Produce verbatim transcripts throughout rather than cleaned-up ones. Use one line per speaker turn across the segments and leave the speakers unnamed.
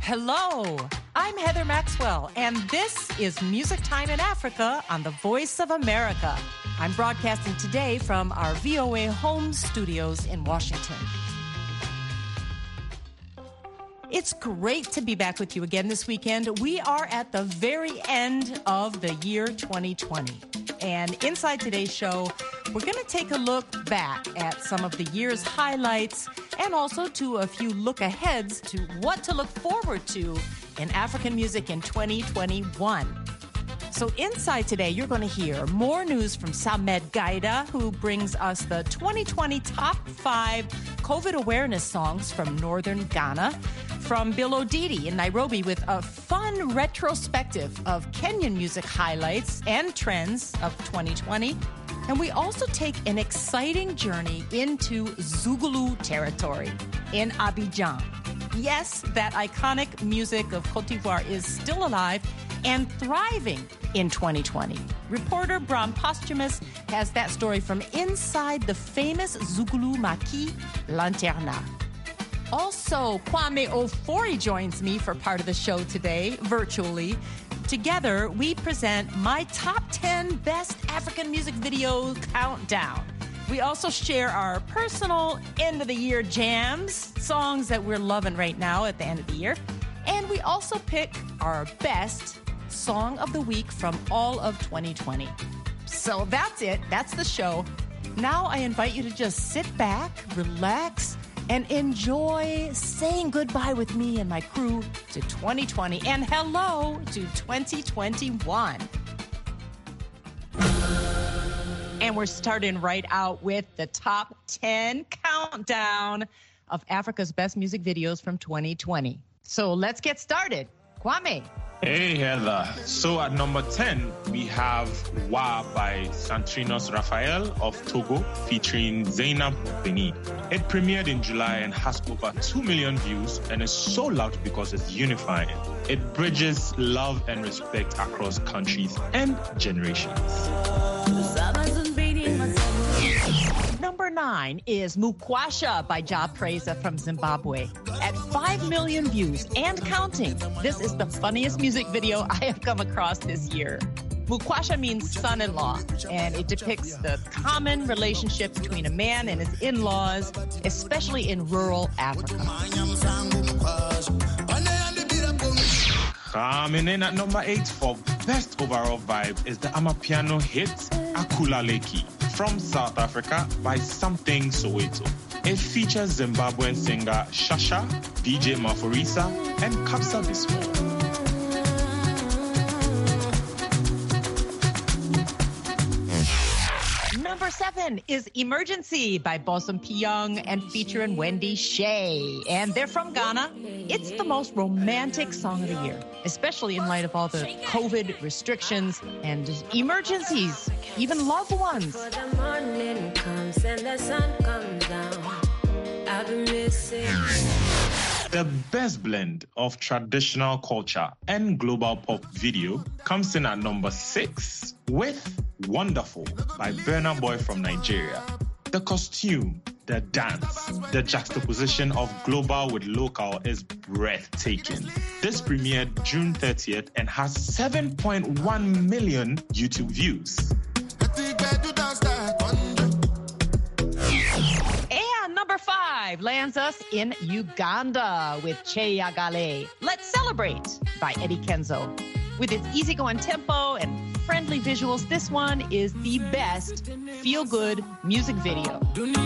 Hello, I'm Heather Maxwell, and this is Music Time in Africa on the Voice of America. I'm broadcasting today from our V O A home studios in Washington. It's great to be back with you again this weekend. We are at the very end of the year twenty twenty. And inside today's show, we're going to take a look back at some of the year's highlights and also to a few look-aheads to what to look forward to in African music in twenty twenty-one. So inside today, you're going to hear more news from Samed Gaida, who brings us the twenty twenty top five COVID awareness songs from northern Ghana, from Bill Odidi in Nairobi with a fun retrospective of Kenyan music highlights and trends of twenty twenty. And we also take an exciting journey into Zouglou territory in Abidjan. Yes, that iconic music of Côte d'Ivoire is still alive and thriving in twenty twenty. Reporter Bram Posthumus has that story from inside the famous Zouglou Maquis Lanterna. Also, Kwame Ofori joins me for part of the show today, virtually. Together, we present my top ten best African music video countdown. We also share our personal end-of-the-year jams, songs that we're loving right now at the end of the year. And we also pick our best song of the week from all of twenty twenty. So that's it. That's the show. Now I invite you to just sit back, relax, and enjoy saying goodbye with me and my crew to twenty twenty and hello to twenty twenty-one. And we're starting right out with the top ten countdown of Africa's best music videos from twenty twenty. So let's get started. Kwame.
Hey, Heather. So at number ten, we have Wa by Santrinos Raphael of Togo featuring Zainab Beni. It premiered in July and has over two million views and is so loved because it's unifying. It bridges love and respect across countries and generations.
Number nine is Mukwasha by Ja Preza from Zimbabwe. At five million views and counting, this is the funniest music video I have come across this year. Mukwasha means son-in-law, and it depicts the common relationship between a man and his in-laws, especially in rural Africa.
Coming in at number eight for best overall vibe is the Amapiano hit Akula Leki from South Africa by Something Soweto. It features Zimbabwean singer Shasha, D J Maforisa, and Kapsa Bismo.
Number seven is Emergency by Bosom Piyong and featuring Wendy Shea. And they're from Ghana. It's the most romantic song of the year, especially in light of all the COVID restrictions and emergencies, even loved ones.
The morning comes and the sun comes down. I've been missing.
The best blend of traditional culture and global pop video comes in at number six with Wonderful by Burna Boy from Nigeria. The costume, the dance, the juxtaposition of global with local is breathtaking. This premiered June thirtieth and has seven point one million YouTube views.
And number five lands us in Uganda with Che Yagale. Let's Celebrate by Eddie Kenzo. With its easygoing tempo and friendly visuals, this one is the best feel-good music video.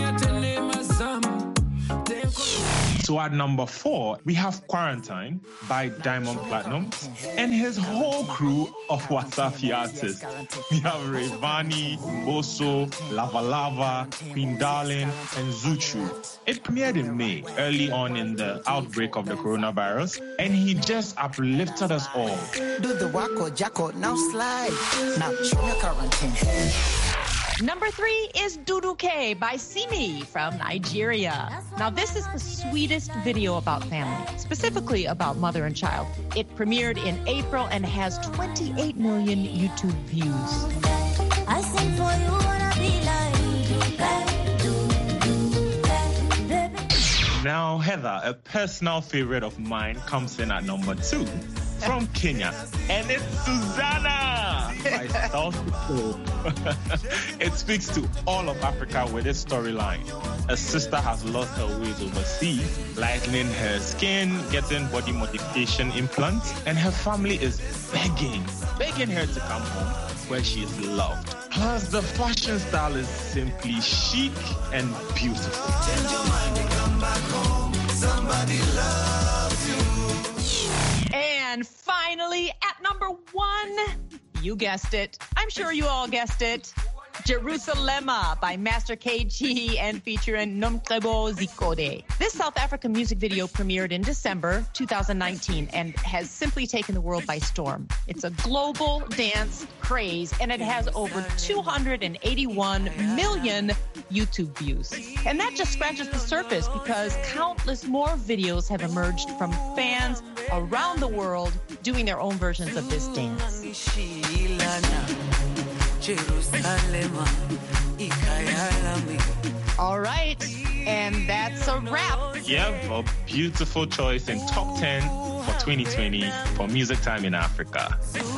So at number four, we have Quarantine by Diamond Platinum and his whole crew of Wasafi artists. We have Rayvani, Boso, Lava Lava, Queen Darling, and Zuchu. It premiered in May, early on in the outbreak of the coronavirus, and he just uplifted us all.
Do the wacko jacko, now slide. Now show me quarantine.
Number three is Duduke by Simi from Nigeria. Now, this is the sweetest video about family, specifically about mother and child. It premiered in April and has twenty-eight million YouTube views.
I sing for you, wanna be like you, baby.
Now, Heather, a personal favorite of mine, comes in at number two from Kenya, and it's Susanna by South Soul. It speaks to all of Africa with its storyline. A sister has lost her ways overseas, lightening her skin, getting body modification implants, and her family is begging, begging her to come home where she is loved. Plus, the fashion style is simply chic and beautiful. Change your mind and come back home. Somebody loves
you. And finally, at number one, you guessed it. I'm sure you all guessed it. Jerusalema by Master K G and featuring Nomcebo Zikode. This South African music video premiered in December two thousand nineteen and has simply taken the world by storm. It's a global dance craze and it has over two hundred eighty-one million YouTube views. And that just scratches the surface because countless more videos have emerged from fans around the world doing their own versions of this dance. All right, and that's a wrap.
Yeah, a beautiful choice in top ten for twenty twenty for Music Time in Africa.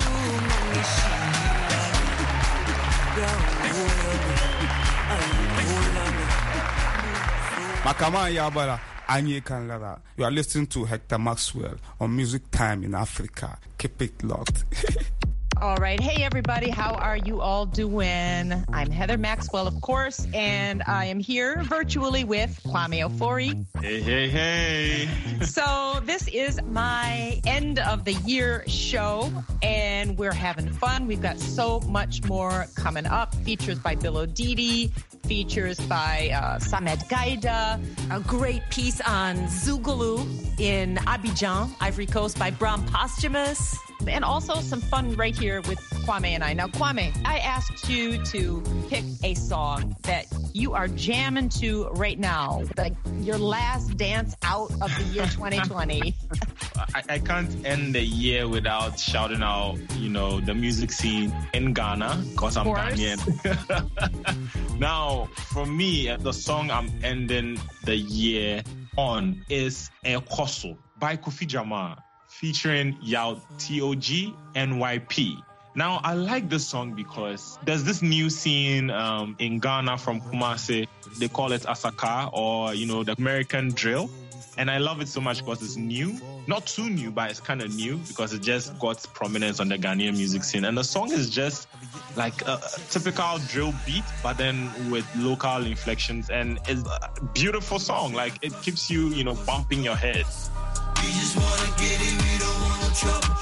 Makama Yabala, Anye Kanlara. You are listening to Hector Maxwell on Music Time in Africa. Keep it locked.
All right. Hey, everybody. How are you all doing? I'm Heather Maxwell, of course, and I am here virtually with Kwame Ofori.
Hey, hey, hey.
So this is my end of the year show, and we're having fun. We've got so much more coming up. Features by Bill O'Didi, features by uh, Samed Gaida, a great piece on Zougalou in Abidjan, Ivory Coast by Bram Posthumous, and also some fun right here with Kwame and I. Now, Kwame, I asked you to pick a song that you are jamming to right now, like your last dance out of the year twenty twenty.
I, I can't end the year without shouting out, you know, the music scene in Ghana, because I'm Ghanaian. Now, for me, the song I'm ending the year on is Ekoso by Kofi Jamal, featuring Yao T O G N Y P. Now, I like this song because there's this new scene um, in Ghana from Kumasi. They call it Asaka, or, you know, the American drill. And I love it so much because it's new. Not too new, but it's kind of new because it just got prominence on the Ghanaian music scene. And the song is just like a, a typical drill beat, but then with local inflections. And it's a beautiful song. Like, it keeps you, you know, bumping your head.
We just wanna get it, we don't want no trouble.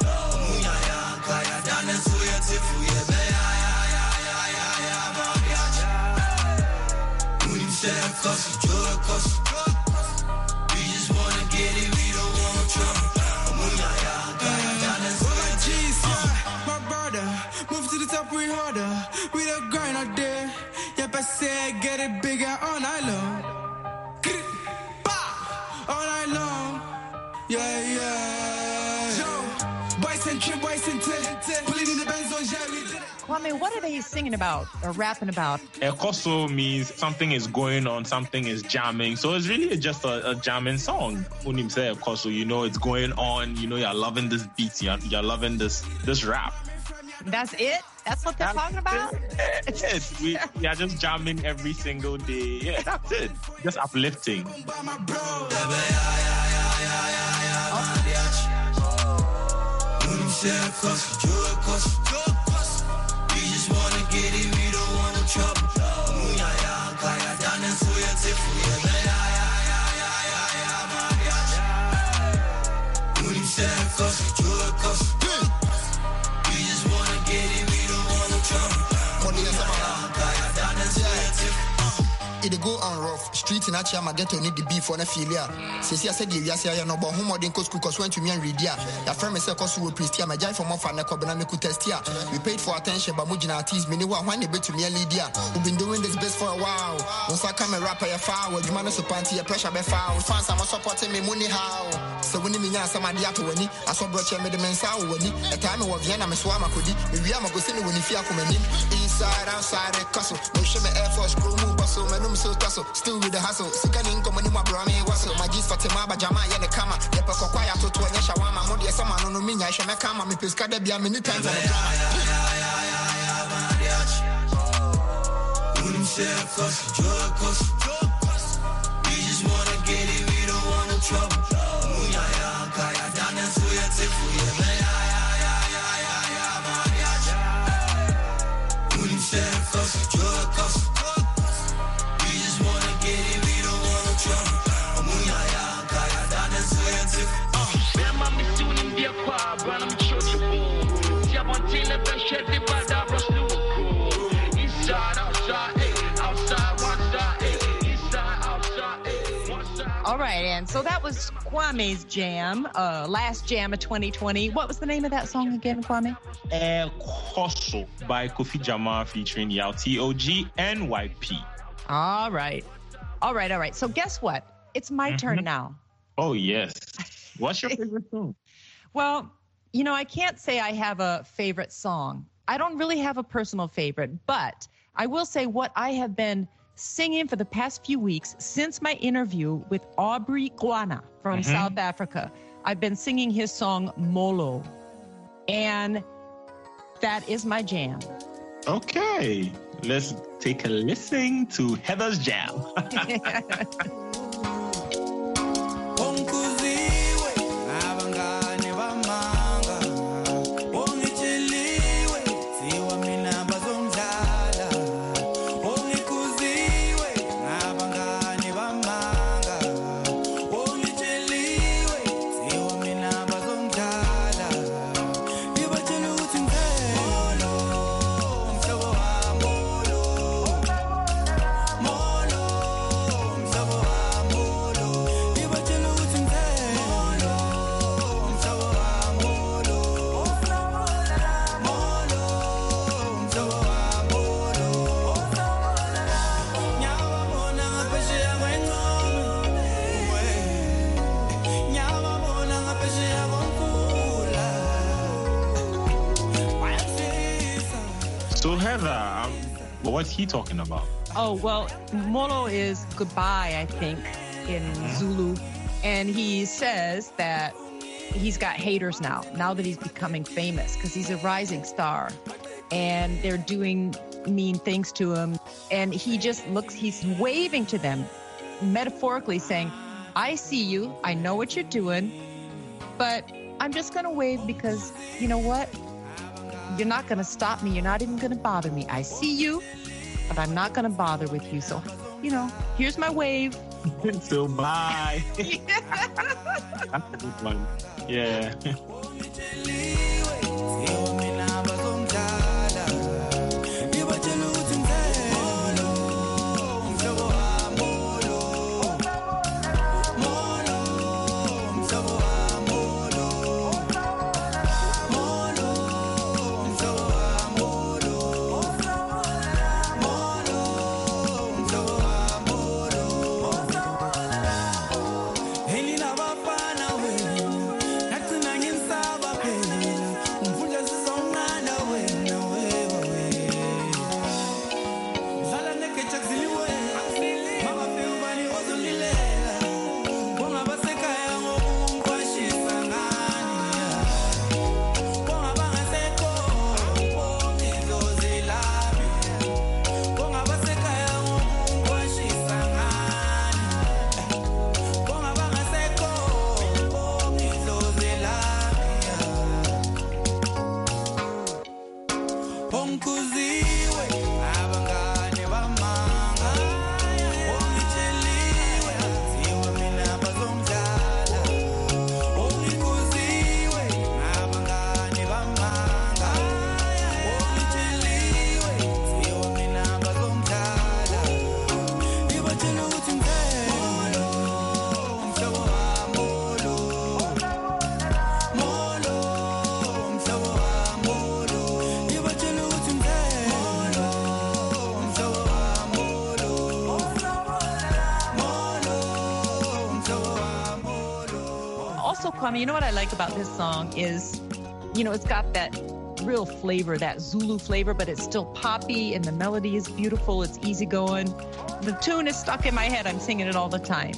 My brother, move to the top, we harder. We the grind out there. Yep, I said get it bigger all night long. All night long. Yeah, yeah. Joe, boys and trip, boys and tip. Pulling in the Benz on Jerry.
Kwame, what are they singing about or rapping about?
Ekoso means something is going on, something is jamming. So it's really just a, a jamming song. When you say Ekoso, you know it's going on. You know you're loving this beat. You're, you're loving this this rap.
That's it? That's what they're that's talking about?
It. It. We, we are just jamming every single day. Yeah, that's it. Just uplifting.
We just wanna get it, we don't want no trouble.
It go on rough street in Achia Mageto need the beef for a filia. Says I said, yes, I know about whom didn't cost because went to me and read ya. Your friend is a cost who will priest my giant from off and a cobanamic test here. We paid for attention, but Mujina teased me one when they bet to me a Lydia. We've been doing this best for a while. Once I come a rapper, a foul, you manage to panty a pressure by foul. Fans are supporting me money how. So when you mean some idea to any, I saw brought you made the men's hour when a time of Vienna, Miss Wama could be. We are going to send when you feel coming in. Inside, outside, a castle. No shame Air Force crew, bustle, my room so tussle. Still with the hustle. Second income, my brother, what's my Fatima Bajama Yana Kama, Yapa Kokwaya to Tonya Shawama, Modia Sama no Minya, Shamakama, Mi Piscada Bia many times on the drama. Wouldn't say a cost, joy cost. We just wanna get it, we don't want no trouble. Muya ya, Kaya, Dana, Suya, Tifu, Wouldn't say a cost, joy cost. We just wanna get it, we don't want no trouble. Muya ya, Kaya, Dana, Suya, Tifu. Where mommy soon in the aqua, run them church. Siabantina, Beshet, the Bada, Rastu. Inside, outside, outside, one side, inside, outside, one side.
All right, and so that was Kwame's jam, uh, last jam of twenty twenty. What was the name of that song again, Kwame?
El Koso by Kofi Jamal featuring Yao T O G N Y P.
All right. All right, all right. So guess what? It's my mm-hmm. turn now.
Oh, yes. What's your favorite song?
Well, you know, I can't say I have a favorite song. I don't really have a personal favorite, but I will say what I have been singing for the past few weeks since my interview with Aubrey Guana from mm-hmm. South Africa. I've been singing his song Molo, and that is my jam.
Okay, let's take a listen to Heather's jam. So Heather, um, what's he talking about?
Oh, well, Molo is goodbye, I think, in Zulu. And he says that he's got haters now, now that he's becoming famous, because he's a rising star. And they're doing mean things to him. And he just looks, he's waving to them, metaphorically saying, I see you, I know what you're doing, but I'm just going to wave because, you know what? You're not going to stop me. You're not even going to bother me. I see you, but I'm not going to bother with you. So, you know, here's my wave.
So bye. That's a good one. Yeah.
Kwame, you know what I like about this song is, you know, it's got that real flavor, that Zulu flavor, but it's still poppy and the melody is beautiful. It's easygoing. The tune is stuck in my head. I'm singing it all the time.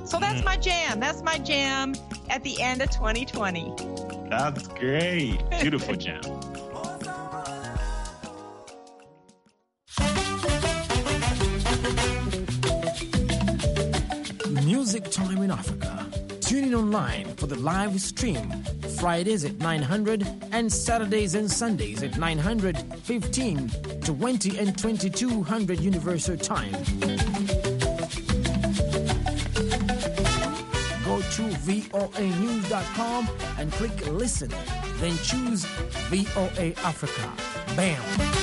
So that's my jam. That's my jam at the end of twenty twenty.
That's great. Beautiful jam.
Music Time in Africa. Tune in online for the live stream. Fridays at nine hundred and Saturdays and Sundays at nine hundred, fifteen, twenty, and twenty-two hundred Universal Time. Go to V O A news dot com and click listen. Then choose V O A Africa. Bam!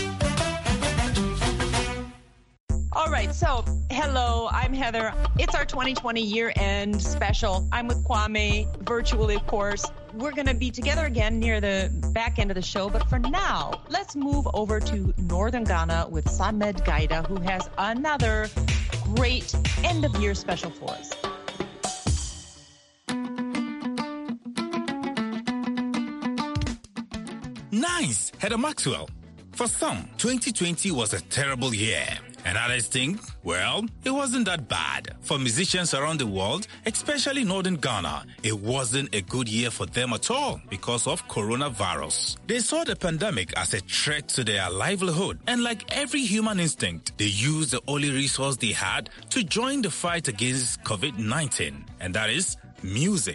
All right, so hello, I'm Heather. It's our twenty twenty year-end special. I'm with Kwame, virtually, of course. We're going to be together again near the back end of the show, but for now, let's move over to Northern Ghana with Samed Gaida, who has another great end-of-year special for us.
Nice, Heather Maxwell. For some, twenty twenty was a terrible year. And others think, well, it wasn't that bad. For musicians around the world, especially Northern Ghana, it wasn't a good year for them at all because of coronavirus. They saw the pandemic as a threat to their livelihood. And like every human instinct, they used the only resource they had to join the fight against COVID nineteen. And that is music.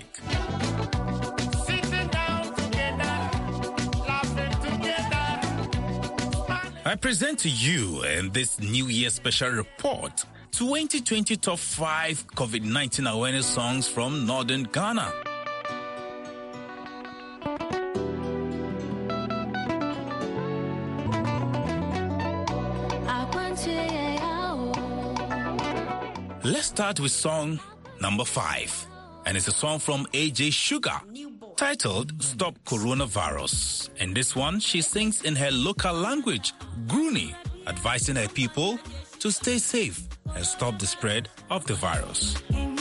I present to you in this New Year special report twenty twenty Top five COVID nineteen Awareness Songs from Northern Ghana. Let's start with song number five. And it's a song from A J Sugar, titled Stop Coronavirus. And this one, she sings in her local language, Gruni, advising her people to stay safe and stop the spread of the virus.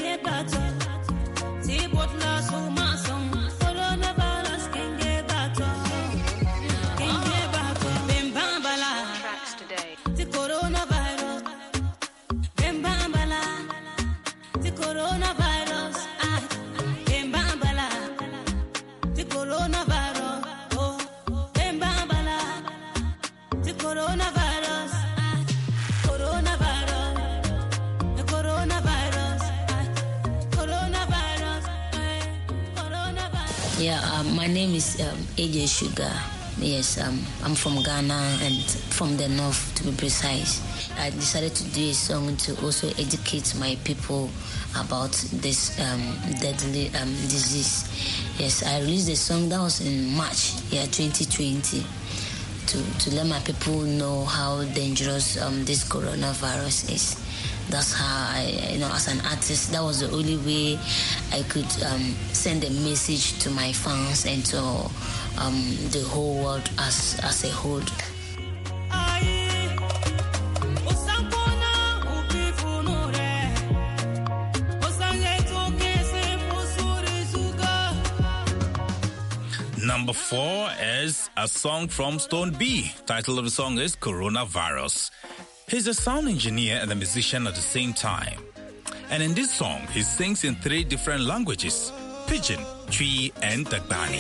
Yeah, um, my name is um, A J Sugar. Yes, um, I'm from Ghana and from the north, to be precise. I decided to do a song to also educate my people about this um, deadly um, disease. Yes, I released a song that was in March, yeah, twenty twenty, to, to let my people know how dangerous um, this coronavirus is. That's how I, you know, as an artist, that was the only way I could um, send a message to my fans and to um, the whole world as, as a whole.
Number four is a song from Stone B. Title of the song is Coronavirus. He's a sound engineer and a musician at the same time. And in this song, he sings in three different languages: Pidgin, Twi, and Dagbani.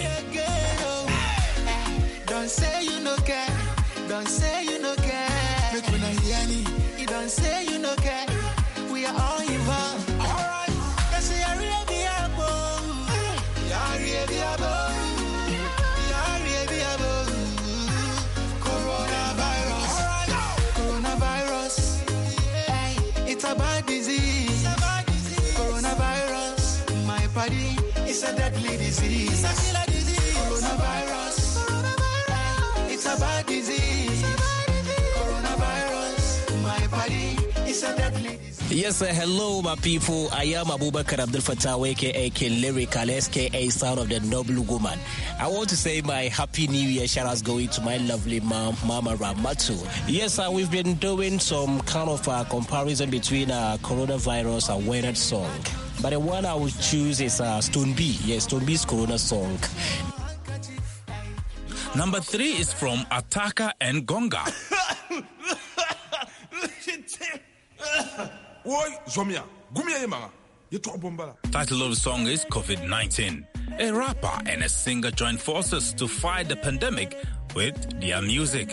Don't say you no care. Don't say you no care. Make me not hear me. You don't say you no care. We are all involved. All right. I say I really be able. I really be able. I really be able. Coronavirus. All right. Coronavirus. Hey, it's a bad disease. It's a bad disease. Coronavirus. My body is a deadly disease. It's a killer disease. Coronavirus. Coronavirus. It's a bad disease. Coronavirus. My body is a deadly disease.
Yes, uh, hello, my people. I am Abubakar Abdul Fattah, aka K Lyrical, S K A Sound of the Noble Woman. I want to say my happy new year shout outs going to my lovely mom, Mama Ramatu. Yes, uh, we've been doing some kind of uh, comparison between uh, coronavirus and awareness song. But the one I would choose is uh, Stone B. Yes, Stone B's Corona song.
Number three is from Ataka and Gonga.
Oi, Zomia, Gumia Yemanga.
Title of the song is COVID nineteen. A rapper and a singer joined forces to fight the pandemic with their music.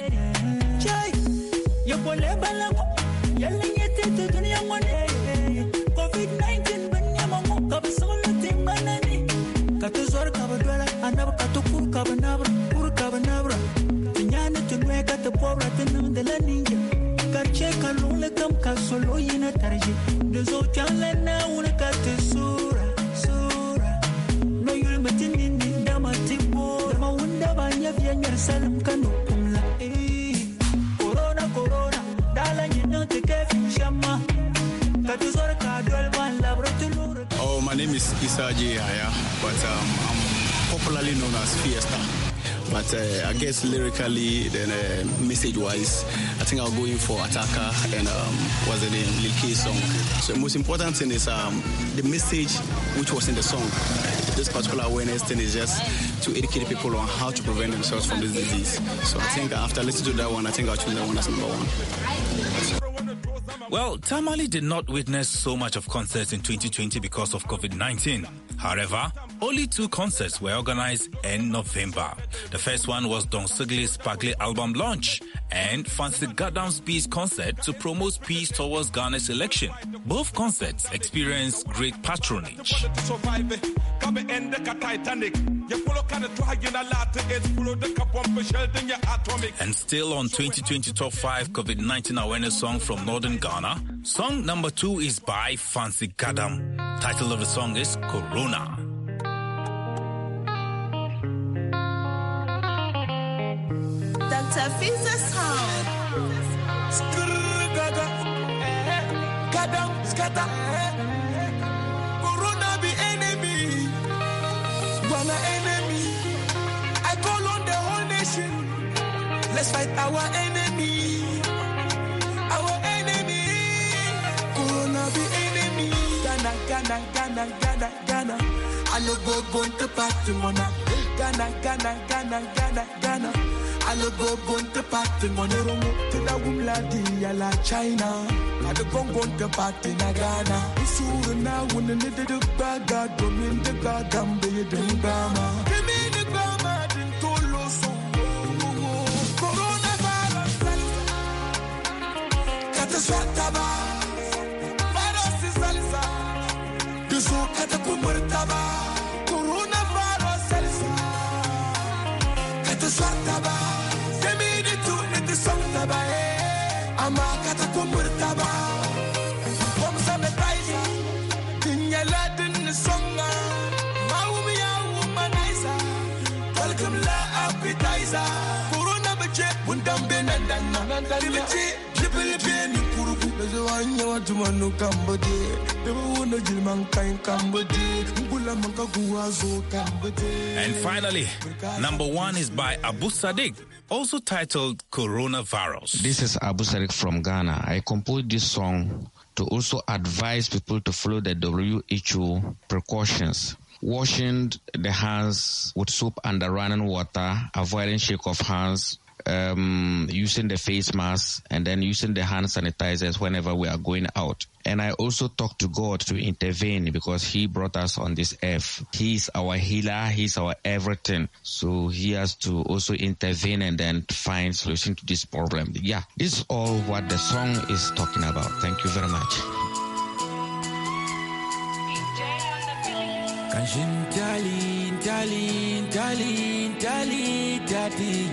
Oh, my name is Issa J. Haya, but um, I'm popularly known as Fiesta. But uh, I guess lyrically, then uh, message-wise, I think I'll go in for Attacker and um, what's the name, Lil K song. So the most important thing is um, the message which was in the song. This particular awareness thing is just to educate people on how to prevent themselves from this disease. So I think after listening to that one, I think I'll choose that one as number one.
Well, Tamale did not witness so much of concerts in twenty twenty because of COVID nineteen. However, only two concerts were organized in November. The first one was Don Sigli's Sparkly album launch and Fancy Gadam's Peace concert to promote peace towards Ghana's election. Both concerts experienced great patronage. And still on twenty twenty Top five COVID nineteen awareness song from Northern Ghana, song number two is by Fancy Gadam. Title of the song is Corona.
Doctor Fisa sound. Skrrr-gaga. Gadam, scatter. Corona be enemy. Wanna enemy. I call on the whole nation. Let's fight our enemy. Our enemy. Corona be enemy. Ghana, Ghana, Ghana, Ghana, Ghana. I no go go to party, mona. Ghana, Ghana, Ghana, Ghana, Ghana. I no go go to party, mona. To the woman la la China. I no go go to party na Ghana. Isuru na wuna ne de baga domin de gadam be de ngama. Give me the grama din tolo so. Coronavirus, kata swata ba. Virus is salsa. Duso kata kumurta ba. Coronavirus salsa. Kata swata ba. Demi de tu ne te sonta ba. Ama kata kumurta ba. Kom sa me taisa. Dinyala din songa. Maumi ya womanizer. Welcome la appetizer. Corona bache bundam benandana. Libichi libili beni kurubu. Bezo anya watu manu kambode. Debo uno jilman kain kambode. Mbula manka guwazo kambode.
And finally, number one is by Abu Sadiq, also titled Coronavirus.
This is Abu Sadiq from Ghana. I composed this song to also advise people to follow the W H O precautions. Washing the hands with soap and running water, avoiding shake of hands, um, using the face mask, and then using the hand sanitizers whenever we are going out. And I also talk to God to intervene because He brought us on this earth. He is our healer. He is our everything. So He has to also intervene and then find solution to this problem. Yeah, this is all what the song is talking about. Thank you very much.
Kanshin tali, tali, tali, tali, tati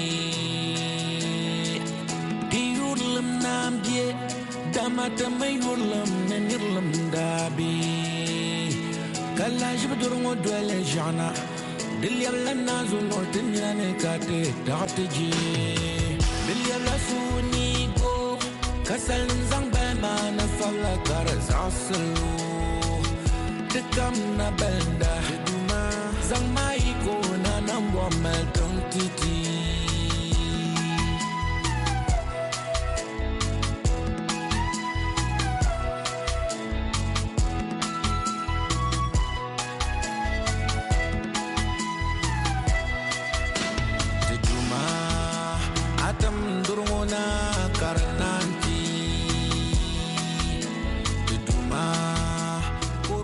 Diurlam nam die, damata mayurlam nanirlam dabi. Kalaj bedurmo dwele jana, dilyalla nazul ortinyane kate tati Dilyalla suni go, kasal zang bema na fala karazasalu. Come na benda, zang mai ko na nambo mel tong titi. Tituma atam durmona karananti. Tituma.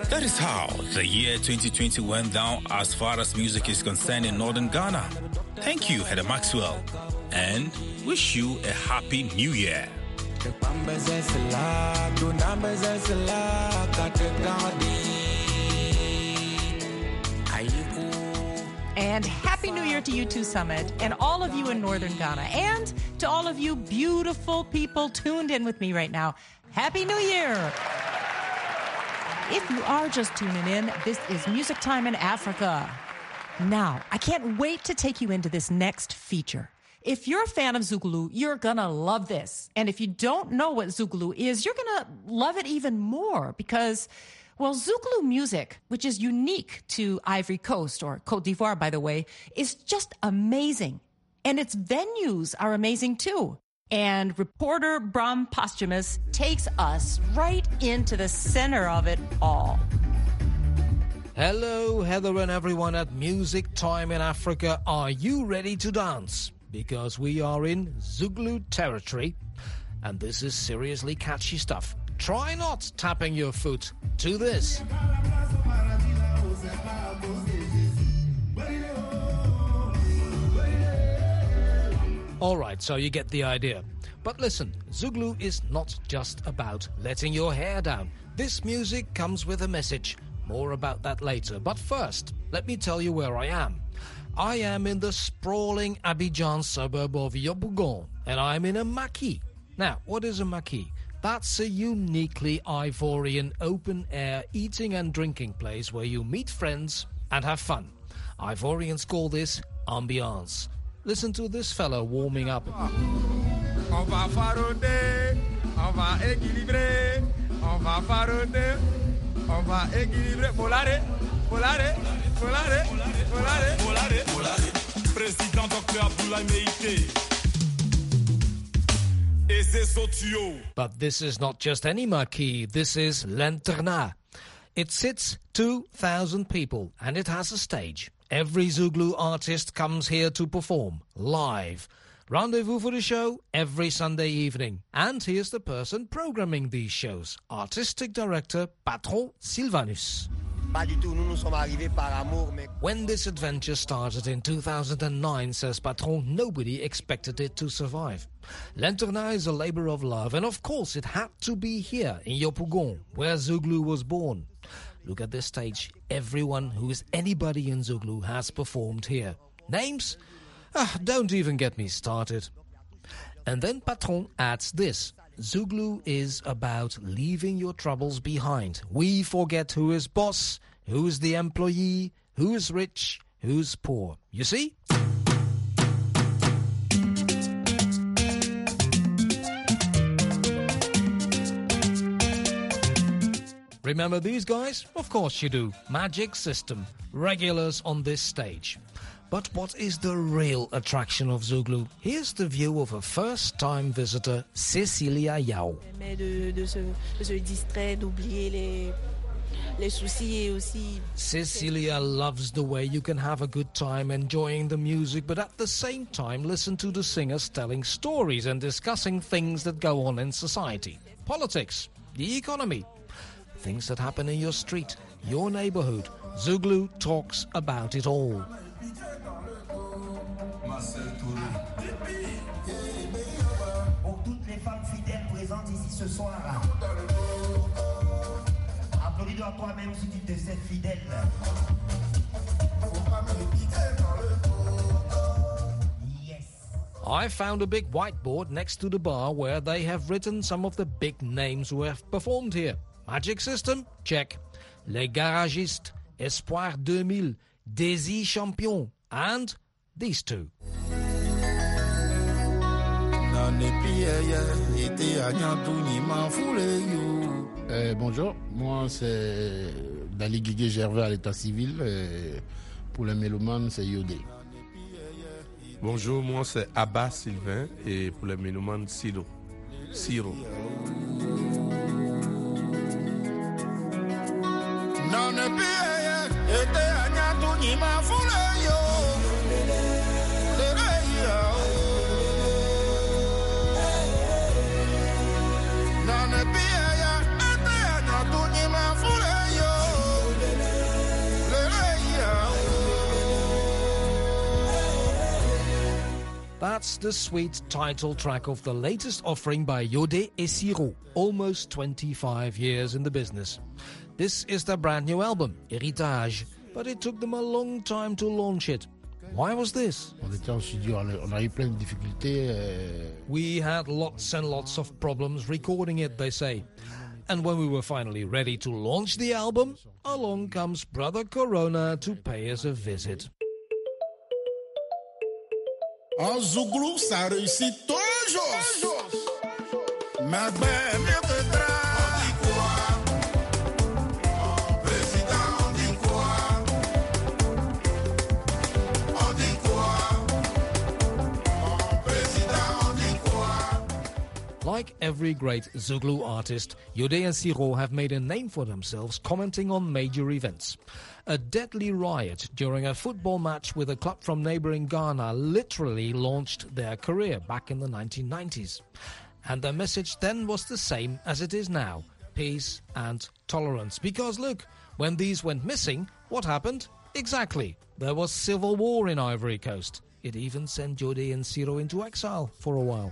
That is how the year twenty twenty went down as far as music is concerned in northern Ghana. Thank you, Heather Maxwell, and wish you a happy new year.
And Happy New Year to you too, Summit, and all of you in northern Ghana, and to all of you beautiful people tuned in with me right now. Happy New Year! If you are just tuning in, this is Music Time in Africa. Now, I can't wait to take you into this next feature. If you're a fan of Zouglou, you're gonna love this. And if you don't know what Zouglou is, you're gonna love it even more because, well, Zouglou music, which is unique to Ivory Coast, or Côte d'Ivoire, by the way, is just amazing. And its venues are amazing too. And reporter Bram Posthumus takes us right into the center of it all.
Hello, Heather and everyone at Music Time in Africa. Are you ready to dance? Because we are in Zouglou territory, and this is seriously catchy stuff. Try not tapping your foot to this. All right, so you get the idea. But listen, Zouglou is not just about letting your hair down. This music comes with a message. More about that later. But first, let me tell you where I am. I am in the sprawling Abidjan suburb of Yopougon, and I'm in a maquis. Now, what is a maquis? That's a uniquely Ivorian open-air eating and drinking place where you meet friends and have fun. Ivorians call this ambiance. Listen to this fella warming up.
On va faroder, on va équilibrer, on va faroder, on va équilibrer. Volare, volare, volare, volare, volare, volare. Président docteur Abdoulaye Meïté. Et c'est Sotio.
But this is not just any marquee, this is L'Internat. It sits two thousand people and it has a stage. Every Zouglou artist comes here to perform, live. Rendezvous for the show every Sunday evening. And here's the person programming these shows, Artistic Director Patron Sylvanus. When this adventure started in two thousand nine, says Patron, nobody expected it to survive. L'Internat is a labor of love, and of course it had to be here in Yopougon, where Zouglou was born. Look at this stage. Everyone who is anybody in Zouglou has performed here. Names? Ah, don't even get me started. And then Patron adds this. Zouglou is about leaving your troubles behind. We forget who is boss, who is the employee, who is rich, who's poor. You see? Remember these guys? Of course you do. Magic System, regulars on this stage. But what is the real attraction of Zouglou? Here's the view of a first-time visitor, Cecilia Yao. Cecilia loves the way you can have a good time enjoying the music, but at the same time listen to the singers telling stories and discussing things that go on in society. Politics, the economy, things that happen in your street, your neighborhood. Zouglou talks about it all. I found a big whiteboard next to the bar where they have written some of the big names who have performed here. Magic System? Check. Les Garagistes, Espoir two mille, Desi Champion, and these two.
Euh, bonjour, moi c'est Dali Guigué Gervais à l'état civil. Euh, pour les mélomanes, c'est Yodé.
Bonjour, moi c'est Abba Sylvain et pour les mélomanes, Siro. Siro.
That's the sweet title track of the latest offering by Yodé et Siro, almost twenty-five years in the business. This is their brand new album, Héritage, but it took them a long time to launch it. Why was this? We had lots and lots of problems recording it, they say. And when we were finally ready to launch the album, along comes Brother Corona to pay us a visit.
En Zouglou, ça réussit toujours. Ma belle, mieux que drap. On dit quoi? En président, on dit quoi? On dit quoi? En président, on dit quoi?
Like every great Zouglou artist, Yodé and Siro have made a name for themselves commenting on major events. A deadly riot during a football match with a club from neighboring Ghana literally launched their career back in the nineteen nineties. And their message then was the same as it is now, peace and tolerance. Because look, when these went missing, what happened? Exactly, there was civil war in Ivory Coast. It even sent Yodé and Siro into exile for a while.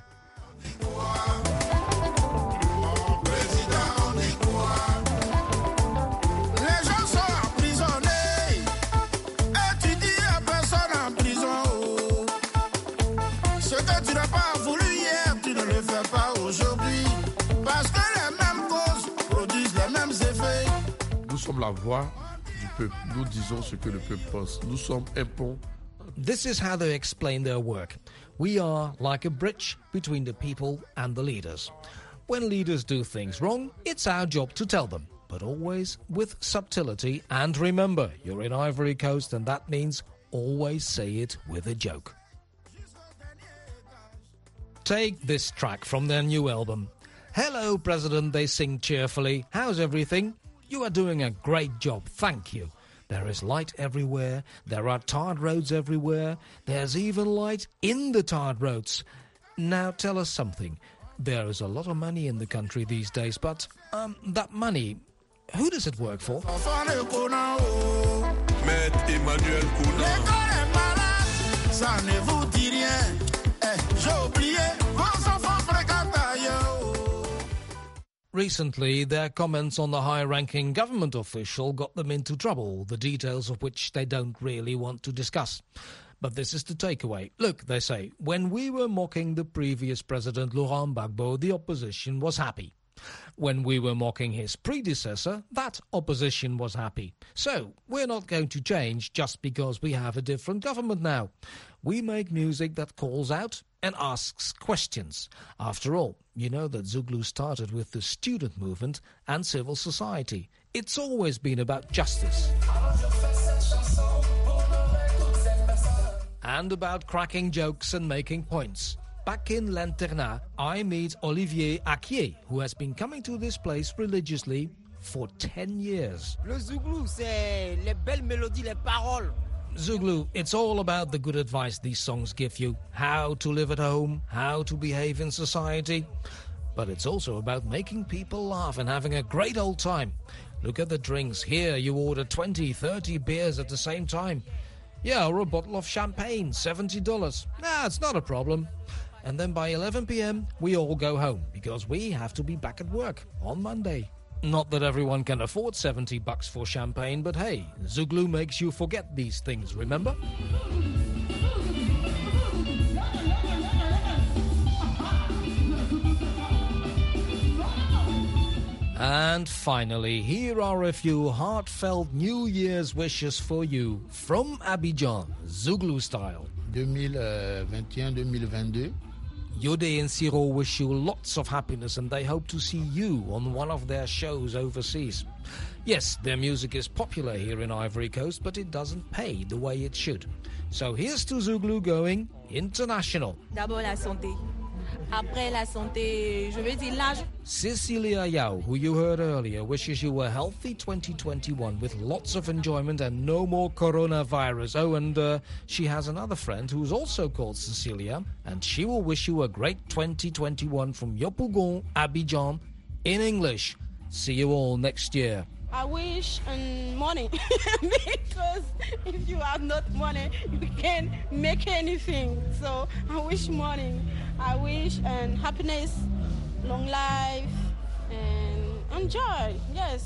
Nous sommes la voix du peuple. Nous disons ce que le peuple pense. Nous sommes un pont.
This is how they explain their work. We are like a bridge between the people and the leaders. When leaders do things wrong, it's our job to tell them, but always with subtlety. And remember, you're in Ivory Coast, and that means always say it with a joke. Take this track from their new album. Hello, President, they sing cheerfully. How's everything? You are doing a great job, thank you. There is light everywhere, there are tarred roads everywhere, there's even light in the tarred roads. Now tell us something. There is a lot of money in the country these days, but um, that money, who does it work for? Recently, their comments on the high-ranking government official got them into trouble, the details of which they don't really want to discuss. But this is the takeaway. Look, they say, when we were mocking the previous president, Laurent Gbagbo, the opposition was happy. When we were mocking his predecessor, that opposition was happy. So, we're not going to change just because we have a different government now. We make music that calls out and asks questions. After all, you know that Zouglou started with the student movement and civil society. It's always been about justice. And about cracking jokes and making points. Back in L'Internat, I meet Olivier Akier, who has been coming to this place religiously for ten years.
Le Zouglou, c'est les belles mélodies, les paroles.
Zouglou, it's all about the good advice these songs give you. How to live at home, how to behave in society. But it's also about making people laugh and having a great old time. Look at the drinks. Here you order twenty, thirty beers at the same time. Yeah, or a bottle of champagne, seventy dollars. Nah, it's not a problem. And then by eleven p.m, we all go home, because we have to be back at work on Monday. Not that everyone can afford seventy bucks for champagne, but hey, Zouglou makes you forget these things, remember? And finally, here are a few heartfelt New Year's wishes for you from Abidjan, Zouglou style.
twenty twenty-one twenty twenty-two.
Yodé and Siro wish you lots of happiness, and they hope to see you on one of their shows overseas. Yes, their music is popular here in Ivory Coast, but it doesn't pay the way it should. So here's to Zouglou going international.
D'abord la santé. Après la santé, je veux dire l'âge.
Cecilia Yao, who you heard earlier, wishes you a healthy twenty twenty-one with lots of enjoyment and no more coronavirus. Oh, and uh, she has another friend who's also called Cecilia, and she will wish you a great twenty twenty-one from Yopougon, Abidjan, in English. See you all next year.
I wish um, money because if you have not money, you can't make anything. So I wish money. I wish and happiness, long life, and enjoy. Yes.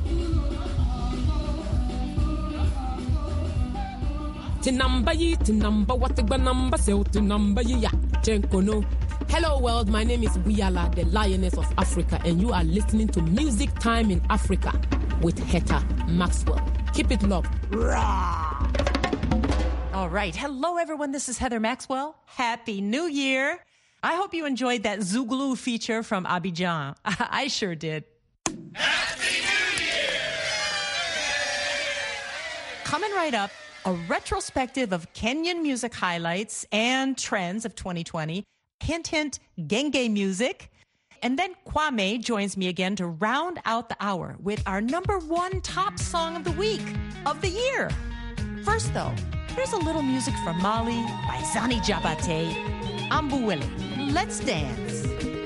Tinamba yi, tinamba watigba namba se tinamba yi ya chenkono. Hello world, my name is Buyala, the Lioness of Africa, and you are listening to Music Time in Africa with Heather Maxwell. Keep it locked. Rah!
All right. Hello, everyone. This is Heather Maxwell. Happy New Year. I hope you enjoyed that Zouglou feature from Abidjan. I sure did. Happy New Year! Coming right up, a retrospective of Kenyan music highlights and trends of twenty twenty. Hint, hint, Genge music. And then Kwame joins me again to round out the hour with our number one top song of the week, of the year. First, though, here's a little music from Mali by Zani Jabate, Ambuwele. Let's dance.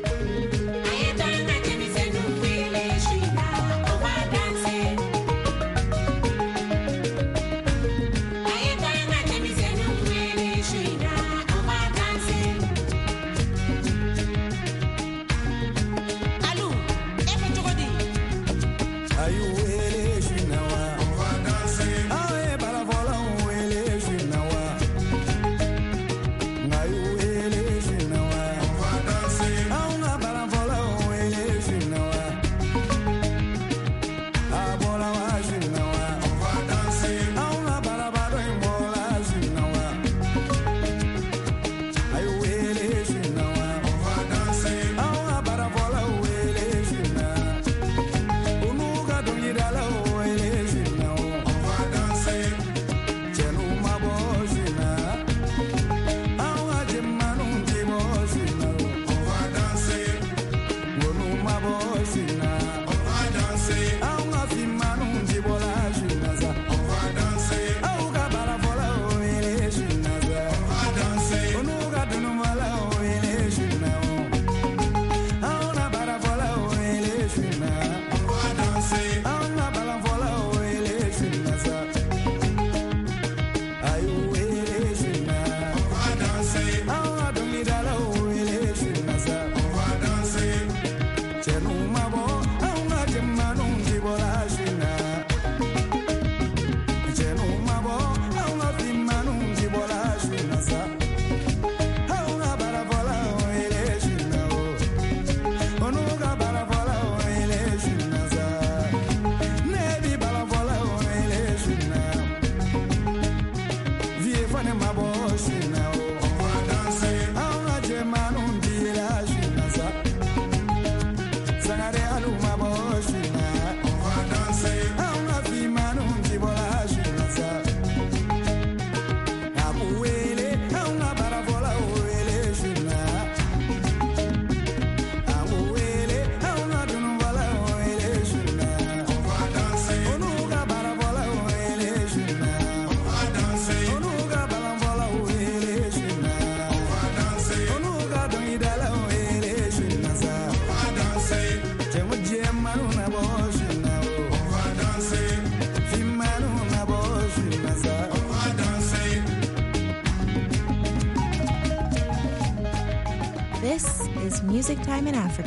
This is Music Time in Africa.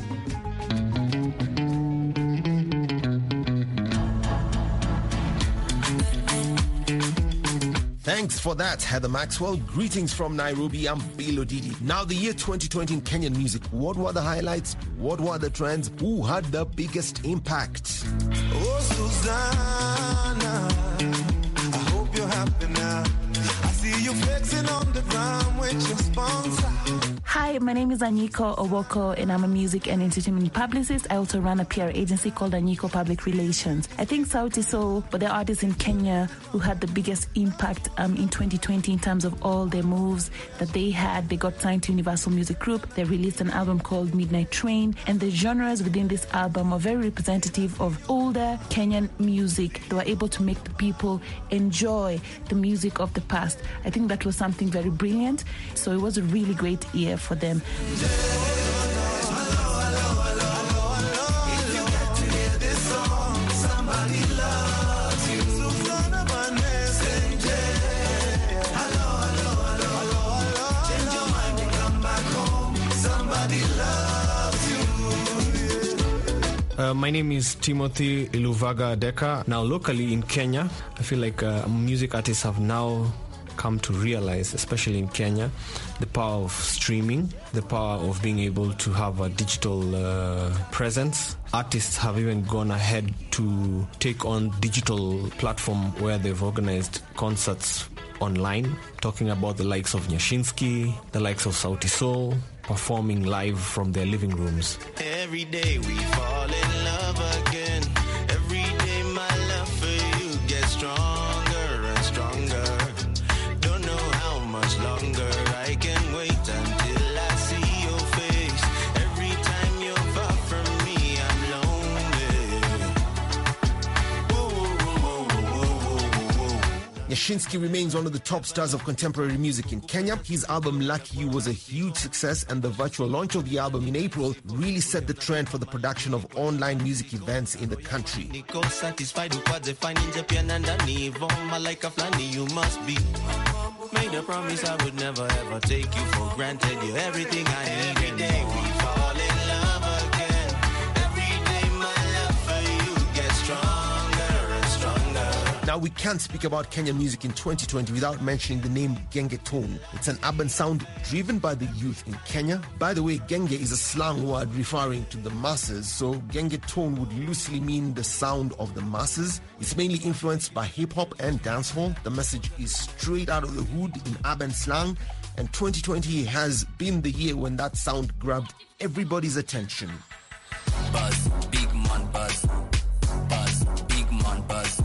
Thanks for that, Heather Maxwell. Greetings from Nairobi. I'm Bilo Didi. Now, the year twenty twenty in Kenyan music. What were the highlights? What were the trends? Who had the biggest impact?
Oh, Susanna, I hope you're happy now. I see you flexing on the ground with your sponsor.
Hi, my name is Anyiko Owoko, and I'm a music and entertainment publicist. I also run a P R agency called Anyiko Public Relations. I think Sauti Sol were the artists in Kenya who had the biggest impact um, in twenty twenty in terms of all their moves that they had. They got signed to Universal Music Group. They released an album called Midnight Train, and the genres within this album are very representative of older Kenyan music. They were able to make the people enjoy the music of the past. I think that was something very brilliant. So it was a really great year for them.
If you get to hear this song, Somebody loves you. Suzana Vanessa. Hello, hello, hello, hello, hello. Change your mind and come back home. Somebody loves you.
Uh, my name is Timothy Iluvaga Deka. Now, locally in Kenya, I feel like uh, music artists have now come to realize, especially in Kenya, the power of streaming, the power of being able to have a digital uh, presence. Artists have even gone ahead to take on digital platform where they've organized concerts online, talking about the likes of Nyashinsky, the likes of Sauti Sol, performing live from their living rooms.
Every day we fall in love again. Every day my love for you gets stronger and stronger. Don't know how much longer I can wait until I see your face. Every time you're far from me, I'm lonely. Whoa, whoa, whoa, whoa, whoa, whoa, whoa.
Nyashinsky remains one of the top stars of contemporary music in Kenya. His album Lucky You was a huge success, and the virtual launch of the album in April really set the trend for the production of online music events in the country.
Niko satisfied upate fani nje pia na ndani voma like a flani you must be. Made a promise I would never ever take you for granted. You're everything I need. Every day we fall in love again. Every day my love for you gets stronger and stronger.
Now, we can't speak about Kenyan music in twenty twenty without mentioning the name Gengetone. It's an urban sound driven by the youth in Kenya. By the way, Genge is a slang word referring to the masses, so Gengetone would loosely mean the sound of the masses. It's mainly influenced by hip-hop and dancehall. The message is straight out of the hood in urban slang, and twenty twenty has been the year when that sound grabbed everybody's attention.
Buzz, big man buzz. Buzz, big man buzz.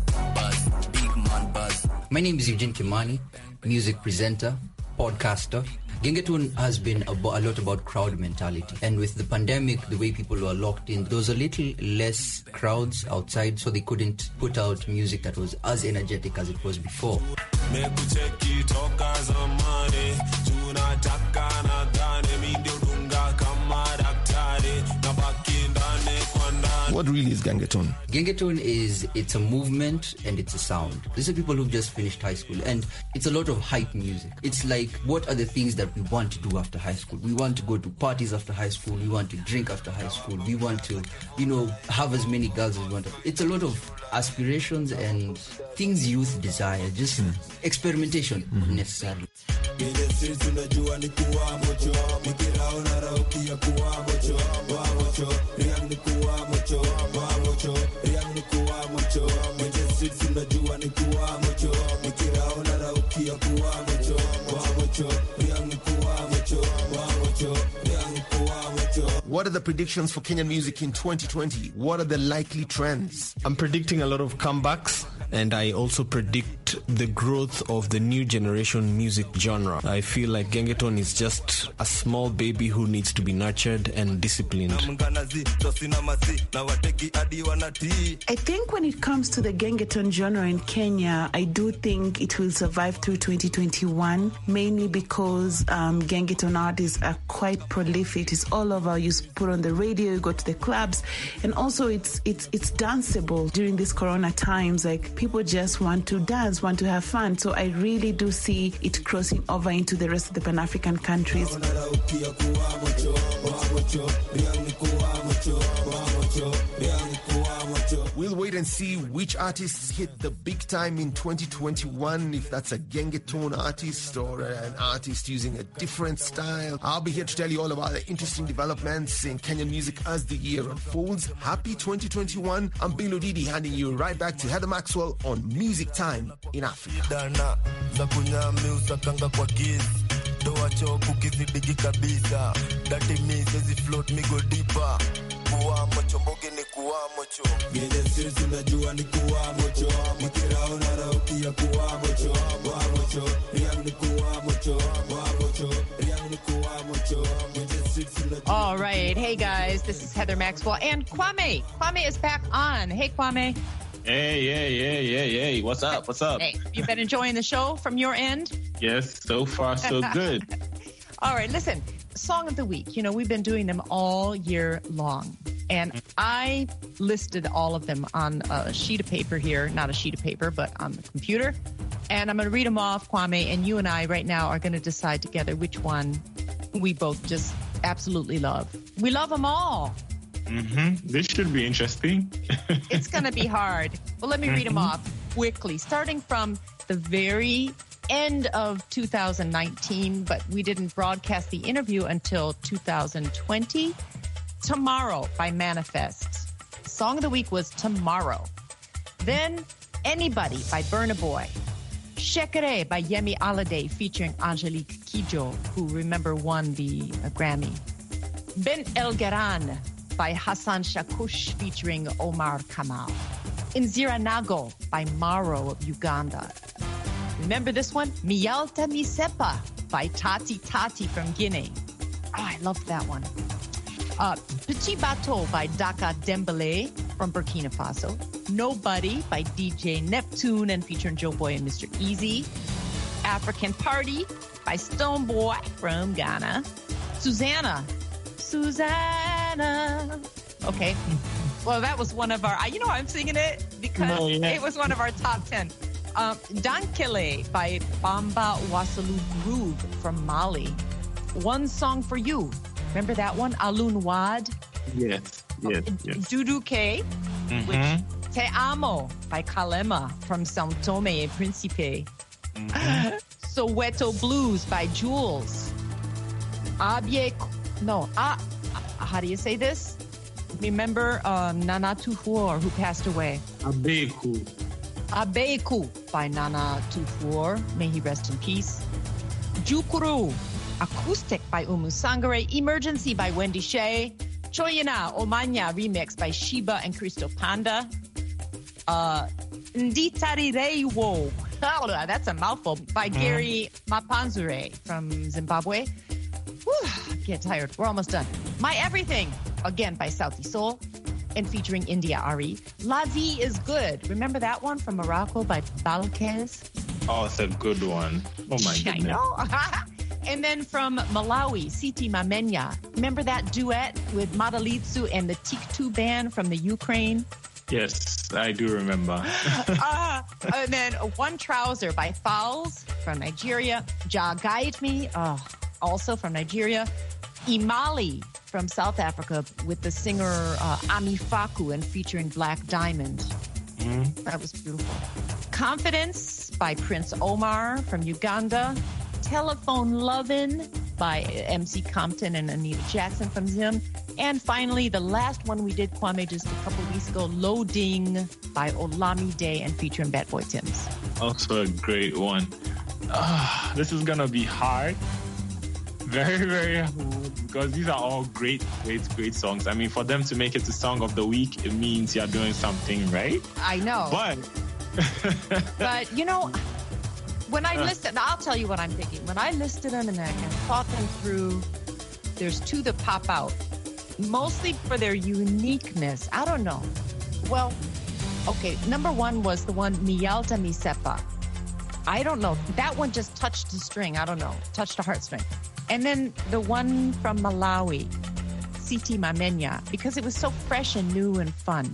My name is Eugene Kimani, music presenter, podcaster. Gengetone has been a, bo- a lot about crowd mentality. And with the pandemic, the way people were locked in, there was a little less crowds outside, so they couldn't put out music that was as energetic as it was before.
What really is Gengetone?
Gengetone is, it's a movement and it's a sound. These are people who've just finished high school, and it's a lot of hype music. It's like, what are the things that we want to do after high school? We want to go to parties after high school. We want to drink after high school. We want to, you know, have as many girls as we want. It's a lot of aspirations and things youth desire, just mm. experimentation mm-hmm. necessarily.
What are the predictions for Kenyan music in twenty twenty? What are the likely trends?
I'm predicting a lot of comebacks, and I also predict the growth of the new generation music genre. I feel like Gengetone is just a small baby who needs to be nurtured and disciplined.
I think when it comes to the Gengetone genre in Kenya, I do think it will survive through twenty twenty-one, mainly because um, Gengetone artists are quite prolific. It's all over. You put on the radio, you go to the clubs, and also it's it's it's danceable during these corona times. Like, people just want to dance, want to have fun. So I really do see it crossing over into the rest of the Pan-African countries.
We'll wait and see which artists hit the big time in twenty twenty-one, if that's a Gengetone artist or an artist using a different style. I'll be here to tell you all about the interesting developments in Kenyan music as the year unfolds. Happy twenty twenty-one. I'm Bilo Didi, handing you right back to Heather Maxwell on Music Time in Africa.
Toa choku kizidigi kabisa. Dati mi sezi float mi go deeper. Kuwa mocho mboge ni kuwa mocho. Gede sisi unajua ni kuwa mocho. Mikira unara ukia kuwa mocho. Kuwa mocho, riang ni kuwa mocho. Kuwa mocho, riang ni kuwa mocho. Gede sisi unajua.
All right. Hey guys, this is Heather Maxwell and Kwame. Kwame is back on. Hey Kwame.
Hey, hey, hey, hey, hey. What's up? What's up?
Hey, you been enjoying the show from your end?
Yes, so far so good.
All right, listen, Song of the Week. You know, we've been doing them all year long. And I listed all of them on a sheet of paper here, not a sheet of paper, but on the computer. And I'm going to read them off, Kwame, and you and I right now are going to decide together which one we both just absolutely love. We love them all.
Mm-hmm. This should be interesting.
It's going to be hard. Well, let me read them off quickly, starting from the very end of two thousand nineteen, but we didn't broadcast the interview until two thousand twenty. Tomorrow by Manifest. Song of the week was Tomorrow. Then Anybody by Burna Boy. Shekere by Yemi Alade featuring Angelique Kidjo, who remember won the uh, Grammy. Ben El Geran by Hassan Shakush featuring Omar Kamal. Inzira Nago by Maro of Uganda. Remember this one? Miyalta Misepa by Tati Tati from Guinea. Oh, I loved that one. Uh, Petit Bateau by Daka Dembele from Burkina Faso. Nobody by D J Neptune and featuring Joe Boy and Mister Easy. African Party by Stonebwoy from Ghana. Susanna. Susanna. Okay. Well, that was one of our, you know, I'm singing it because oh, yeah. it was one of our top ten. Um, Dankele by Bamba Wasalu Groove from Mali. One Song for You. Remember that one? Alun Wad?
Yes, yes, yes.
Dudu K,
mm-hmm.
which Te Amo by Kalema from São Tomé and Príncipe. Mm-hmm. Soweto Blues by Jules. Abye, no, ah, how do you say this? Remember um, Nana Tufur, who passed away?
Abeku.
Abeku by Nana Tufur. May he rest in peace. Jukuru. Acoustic by Umu Sangare. Emergency by Wendy Shea. Choyana Omanya remix by Sheba and Cristo Panda. Uh, Nditari Reiwo. Oh, that's a mouthful. By mm. Gary Mapanzure from Zimbabwe. Whew, I'm getting tired. We're almost done. My Everything, again by Southie Soul and featuring India Ari. La Vie is Good. Remember that one from Morocco by Balkez?
Oh, it's a good one. Oh, my goodness.
I know. And then from Malawi, Siti Mamenya. Remember that duet with Madalitsu and the Tiktu band from the Ukraine?
Yes, I do remember.
uh, and then One Trouser by Fowls from Nigeria. Ja Guide Me, oh, also from Nigeria. Imali from South Africa with the singer uh, Ami Faku and featuring Black Diamond. Mm-hmm. That was beautiful. Confidence by Prince Omar from Uganda. Telephone Lovin' by M C Compton and Anita Jackson from Zim. And finally, the last one we did, Kwame, just a couple weeks ago, Loading by Olamide and featuring Bad Boy Timms.
Also a great one. Uh, this is going to be hard. Very, very hard because these are all great, great, great songs. I mean, for them to make it to Song of the Week, it means you're doing something right.
I know.
But,
but you know... When I listed, I'll tell you what I'm thinking. When I listed them and I thought them through, there's two that pop out, mostly for their uniqueness. I don't know. Well, okay, number one was the one Miyalta Misepa. I don't know. That one just touched the string. I don't know. Touched a heartstring. And then the one from Malawi, Siti Mamenya, because it was so fresh and new and fun.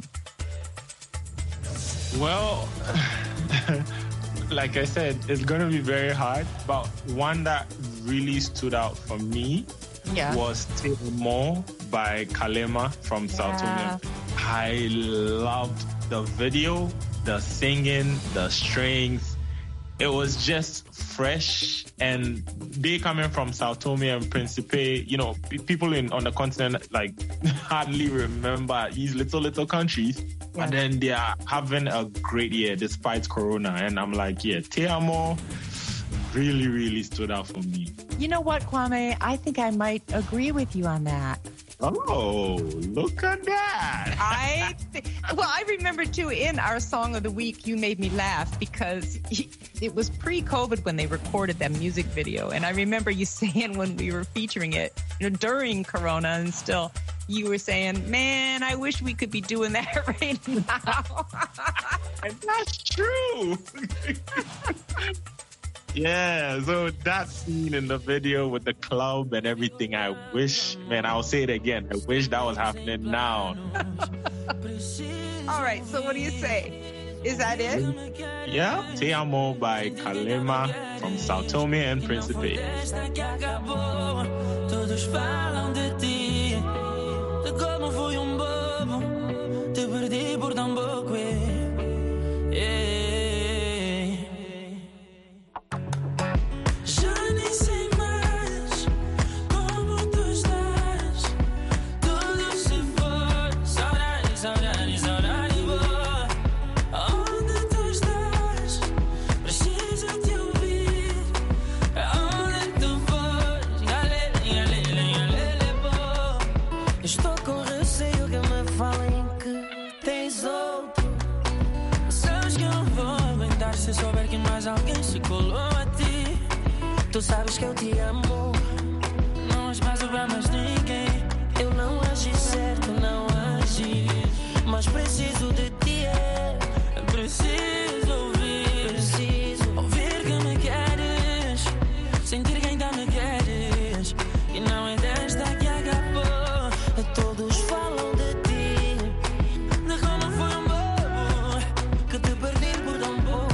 Well... Like I said, it's going to be very hard, but one that really stood out for me yeah. was Te Amo by Kalema from yeah. Sao Tome. I loved the video, the singing, the strings. It was just fresh, and they coming from Sao Tome and Principe, you know, people in on the continent like hardly remember these little, little countries. Yeah. And then they are having a great year despite Corona. And I'm like, yeah, Te Amo really, really stood out for me.
You know what, Kwame? I think I might agree with you on that.
Oh, look at that.
I th- Well, I remember, too, in our Song of the Week, you made me laugh because it was pre-COVID when they recorded that music video. And I remember you saying when we were featuring it, you know, during Corona and still... You were saying, man, I wish we could be doing that right now.
That's true. Yeah, so that scene in the video with the club and everything, I wish, man, I'll say it again. I wish that was happening now.
All right, so what do you say? Is that it?
Yeah, Te Amo by Kalema from Sao Tome and Principe.
Todos falam de ti, de como fui um bobo, te perdi por tão pouco. Já nem sei mais como tu estás, tudo se foi, saudade, saudade, saudade boa. Onde tu estás? Preciso te ouvir. Onde tu foste? Galera, galera, galera boa. Estou com receio que me falem que tens outro. Sabes que eu não vou aguentar se souber que mais alguém se colou a ti. Tu sabes que eu te amo, não espaço pra mais ninguém. Eu não agi certo, não agi, mas preciso de ti, é. Preciso ouvir, preciso ouvir que me queres, sentir que ainda me queres, e não é desta que acabou. Todos falam de ti, de como foi um bobo, que te perdi por tão pouco.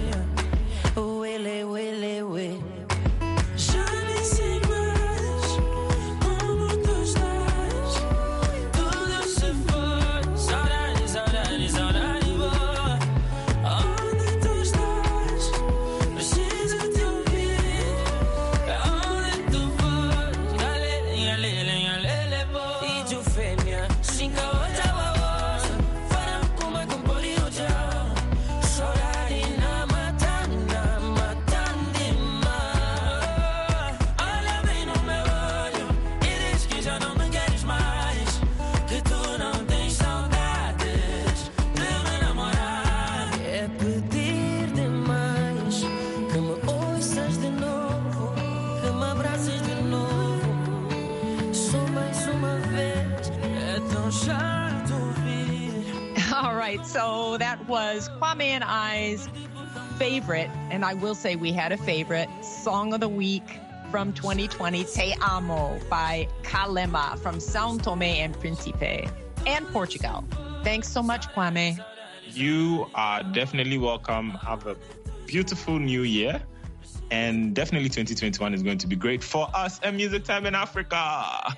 Uele, uele, uele. Já nem sei mais como tu estás, tudo se foi, saudade, saudade, saudade boa. Onde tu estás? Preciso te ouvir. Onde tu foste? Galera, galera, galera boa. E de fêmea, cinco outra boa. Fara como com polícia. Saudade na matanda, matanda demais. Olha bem no meu olho e diz que já não me queres mais, que tu não tens saudades de me namorar. É pedir demais que me ouças de novo, que me abraces de novo, só mais uma vez. É tão chato ouvir.
All right, so that was Kwame and I's favorite, and I will say we had a favorite, Song of the Week from twenty twenty, Te Amo by Kalema from São Tomé and Príncipe and Portugal. Thanks so much, Kwame.
You are definitely welcome. Have a beautiful new year. And definitely twenty twenty-one is going to be great for us and Music Time in Africa.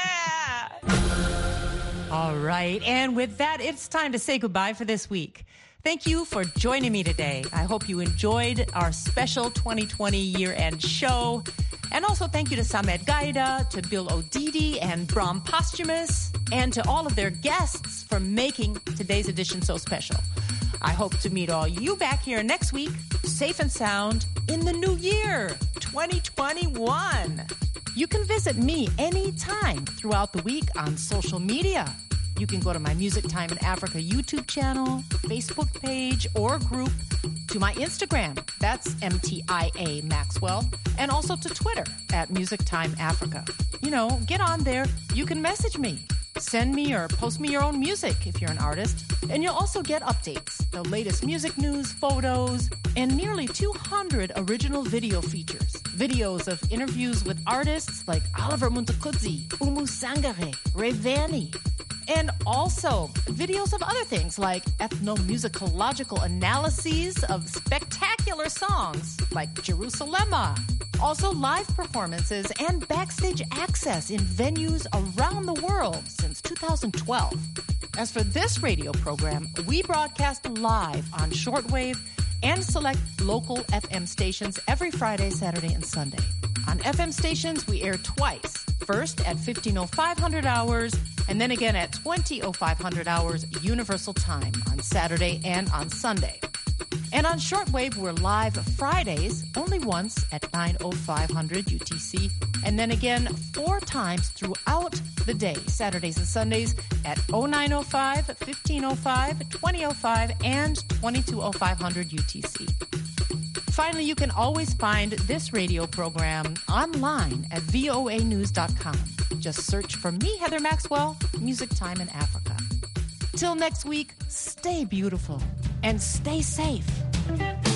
All right, and with that, it's time to say goodbye for this week. Thank you for joining me today. I hope you enjoyed our special twenty twenty year-end show. And also thank you to Samed Gaida, to Bill Odidi and Brahm Posthumous, and to all of their guests for making today's edition so special. I hope to meet all you back here next week, safe and sound, in the new year, twenty twenty-one. You can visit me anytime throughout the week on social media. You can go to my Music Time in Africa YouTube channel, Facebook page, or group, to my Instagram, that's M T I A Maxwell, and also to Twitter at Music Time Africa. You know, get on there. You can message me. Send me or post me your own music if you're an artist. And you'll also get updates, the latest music news, photos, and nearly two hundred original video features. Videos of interviews with artists like Oliver Muntakudzi, Umu Sangare, Rayvani. And also videos of other things like ethnomusicological analyses of spectacular songs like Jerusalema. Also live performances and backstage access in venues around the world since two thousand twelve. As for this radio program, we broadcast live on shortwave and select local F M stations every Friday, Saturday, and Sunday. On F M stations, we air twice. First at fifteen oh five hundred hours, and then again at twenty oh five hundred hours Universal Time on Saturday and on Sunday. And on shortwave, we're live Fridays, only once at nine oh five hundred U T C, and then again four times throughout the day, Saturdays and Sundays at oh nine oh five, fifteen oh five, twenty oh five, and twenty-two oh five hundred U T C. Finally, you can always find this radio program online at V O A news dot com. Just search for me, Heather Maxwell, Music Time in Africa. Till next week, stay beautiful and stay safe.